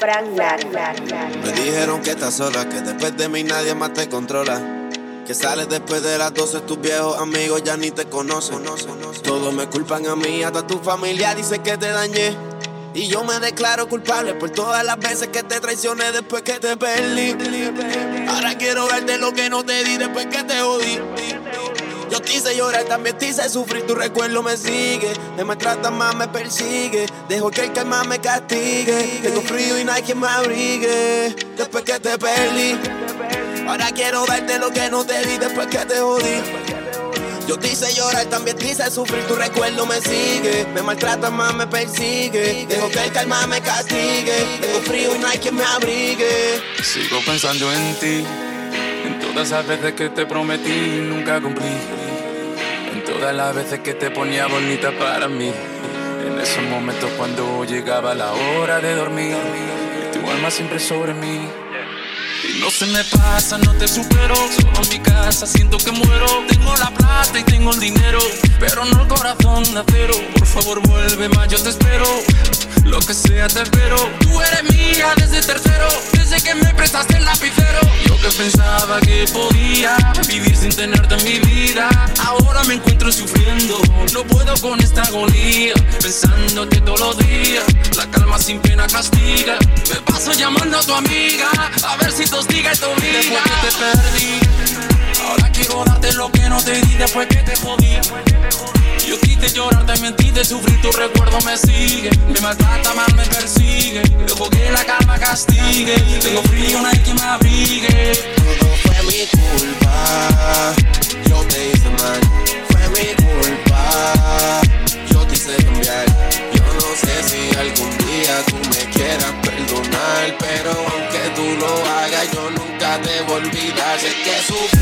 Frank Lara. Me dijeron que estás sola, que después de mí nadie más te controla. Que sales después de las 12, tus viejos amigos ya ni te conocen. Todos me culpan a mí, hasta tu familia dice que te dañé. Y yo me declaro culpable por todas las veces que te traicioné después que te perdí. Ahora quiero darte lo que no te di después que te jodí. Yo te hice llorar, también te hice sufrir, tu recuerdo me sigue. Me maltrata más, me persigue. Dejo que el karma me castigue. Tengo frío y no hay quien me abrigue después que te perdí. Ahora quiero darte lo que no te di después que te jodí. Yo te hice llorar, también te hice sufrir, tu recuerdo me sigue. Me maltrata más, me persigue. Dejo que el karma me castigue. Tengo frío y no hay quien me abrigue. Sigo pensando en ti, en todas las veces que te prometí y nunca cumplí. En todas las veces que te ponía bonita para mí. En esos momentos cuando llegaba la hora de dormir y tu alma siempre sobre mí. Y no se me pasa, no te supero. Solo en mi casa siento que muero. Tengo la plata y tengo el dinero, pero no el corazón de acero. Por favor vuelve más, yo te espero. Lo que sea te espero. Tú eres mía desde tercero, desde que me prestaste el lapicero. Yo que pensaba que podía vivir sin tenerte en mi vida, ahora me encuentro sufriendo. No puedo con esta agonía, pensándote todos los días. La calma sin pena castiga. Me paso llamando a tu amiga, a ver si te hostiga y te obliga. Después que te perdí, ahora quiero darte lo que no te di después que te jodí. Yo quise llorar, también quise sufrir, tu recuerdo me sigue. Me maltrata, más me persigue. Dejo que la calma castigue. Tengo frío, no hay quien me abrigue. Todo fue mi culpa, yo te hice mal. Fue mi culpa, yo te hice cambiar. Yo no sé si algún día tú me quieras perdonar, pero aunque tú lo hagas, yo nunca te voy a olvidar. Sé que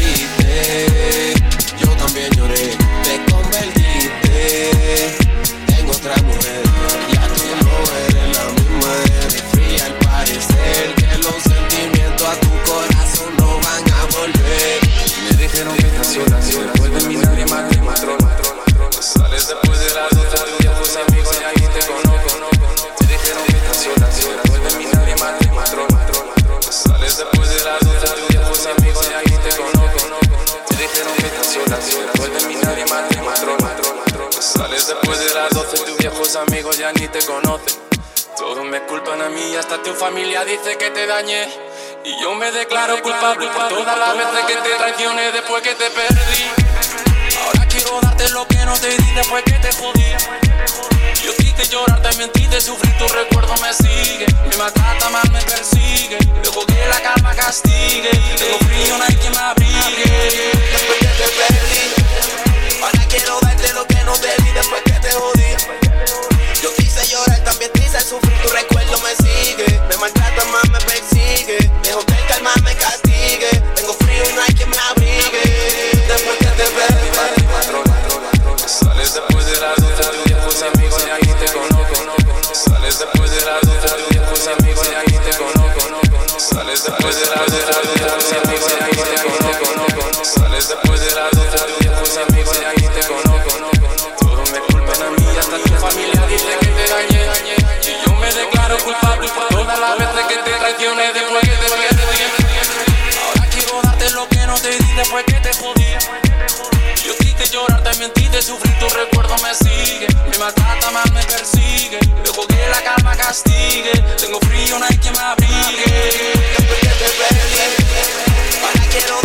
sufriste, yo también lloré. Te convertiste en otra mujer. Ya tú no eres la misma, eres fría al parecer. Que los sentimientos a tu corazón no van a volver. Me dijeron que estás sola, si después de mí nadie más te controla. Sales después de las 12, tus viejos amigos ya ni te conozco. Me dijeron que estás sola, si después de mí nadie más te controla. Sales después de las 12, tus viejos amigos ya ni te conozco. Me dijeron que estás sola, si después de mí nadie más te controla. Sales después de las 12, tus viejos amigos ya ni te conocen. Todos me culpan a mí, hasta tu familia dice que te dañé. Y yo me declaro culpable por todas las veces que te traicioné después que te perdí. Ahora quiero darte lo que no te di después que te jodí. Yo quise llorar, también quise sufrir, tu recuerdo me sigue. Me maltrata, más me persigue. Dejo que la calma castigue. Tengo frío, no hay quien me abrigue. Después que te perdí, ahora quiero darte lo que no te di después que te jodí. Yo quise llorar, también quise sufrir, tu recuerdo me sigue. Me maltrata, más me persigue. Dejo que el karma me castigue. Tengo frío y no hay quien me abrigue. Después que te perdí, sales después de las 12, tus viejos amigos ya ni te conozco. Sales después de las 12, tus viejos amigos ya ni te conozco. Sales después de las 12, tus viejos amigos ya ni te conozco. Sales después de las 12, tus viejos amigos ya ni te conozco. Todos me culpan a mí, hasta tu familia dice que te dañé. Y yo me declaro culpable por todas las veces que te traicioné después que te perdí. Ahora quiero darte lo que no te di después que te jodí. Yo quise llorar, también quise sufrir, tu recuerdo me sigue. Me maltrata, más me persigue. Dejo que la calma castigue. Tengo frío, no hay quien me abrigue. después que te perdí, ahora quiero